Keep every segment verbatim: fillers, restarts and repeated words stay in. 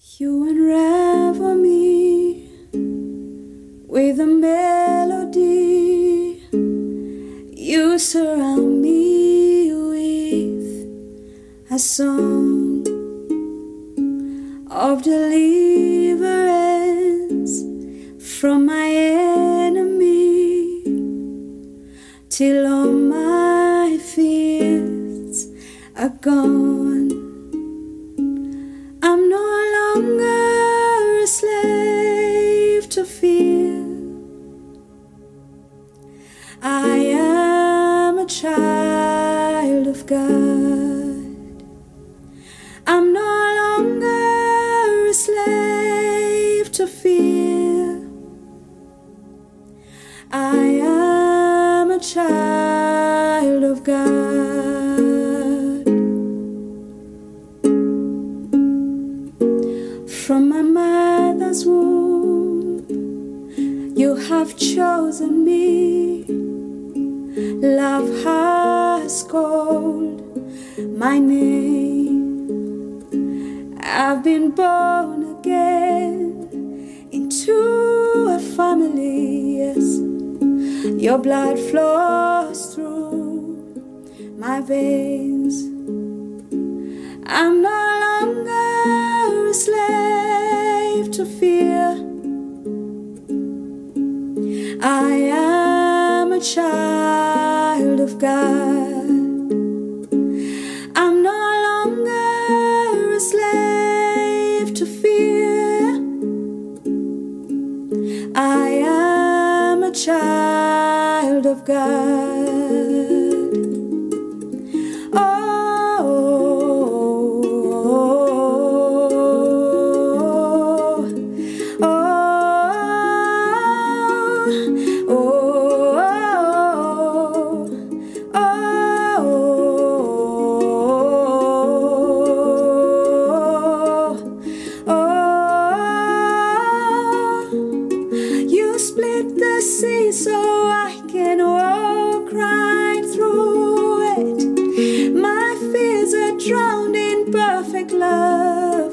You unravel me with a melody. You surround me with a song of deliverance from my enemy, till all my fears are gone. I'm no longer a slave to fear. I am a child of God. I'm no longer a slave to fear. I am a child of God. From my mother's womb, you have chosen me. Love has called my name. I've been born again into a family, yes. Your blood flows through my veins. I'm no longer a slave to fear. I am a child of God. I'm no longer a slave to fear. I am a child of God. Split the sea so I can walk right through it. My fears are drowned in perfect love.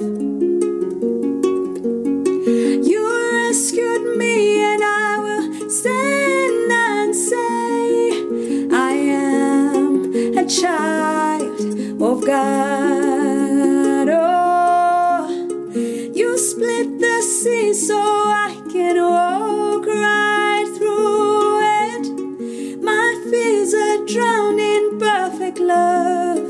You rescued me, and I will stand and say, I am a child of God. Oh, you split the sea so I can walk right through it. My fears are drowned in perfect love.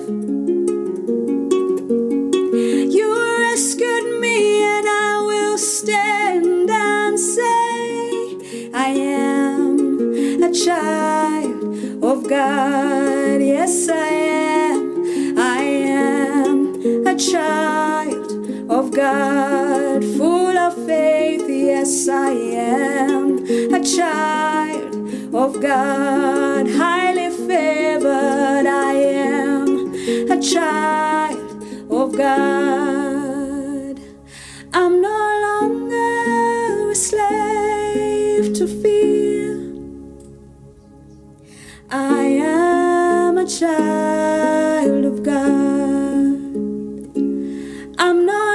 You rescued me, and I will stand and say, I am a child of God. Yes, I am. I am a child of God, full of faith. Yes, I am a child of God, highly favored. I am a child of God. I'm no longer a slave to fear. I am a child of God. I'm not